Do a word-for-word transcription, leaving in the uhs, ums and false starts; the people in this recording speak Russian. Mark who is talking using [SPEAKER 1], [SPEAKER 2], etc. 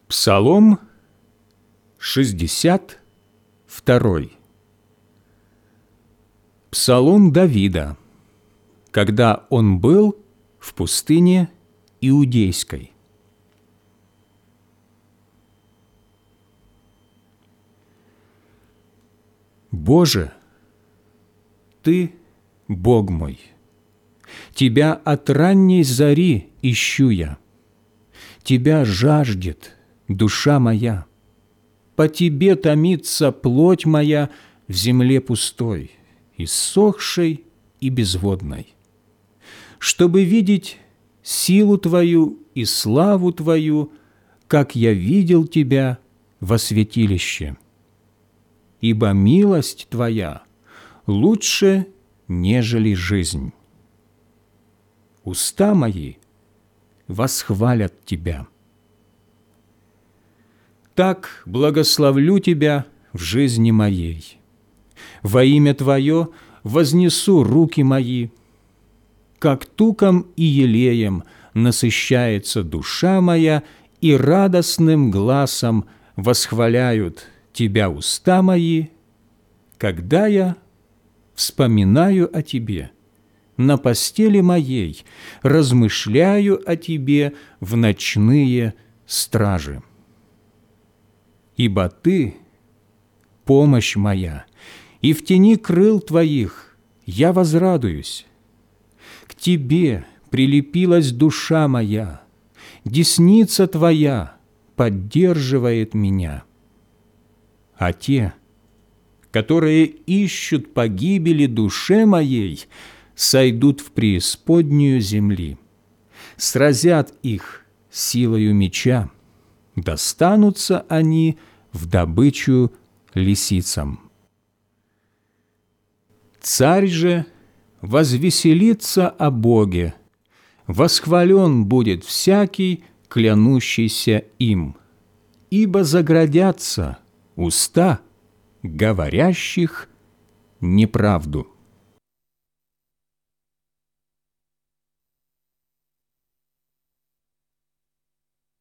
[SPEAKER 1] Псалом шестьдесят второй. Псалом Давида, когда он был в пустыне Иудейской. Боже, Ты – Бог мой, Тебя от ранней зари ищу я, Тебя жаждет душа моя, по Тебе томится плоть моя в земле пустой, иссохшей и безводной, чтобы видеть силу Твою и славу Твою, как я видел Тебя во святилище. Ибо милость Твоя лучше, нежели жизнь. Уста мои восхвалят Тебя. Так благословлю Тебя в жизни моей. Во имя Твое вознесу руки мои. Как туком и елеем насыщается душа моя, и радостным гласом восхваляют Тебя уста мои, когда я вспоминаю о Тебе на постели моей, размышляю о Тебе в ночные стражи. Ибо Ты – помощь моя, и в тени крыл Твоих я возрадуюсь. К Тебе прилепилась душа моя, десница Твоя поддерживает меня. А те, которые ищут погибели душе моей, сойдут в преисподнюю земли, сразят их силою меча, достанутся они в добычу лисицам. Царь же возвеселится о Боге, восхвален будет всякий, клянущийся им, ибо заградятся уста говорящих неправду.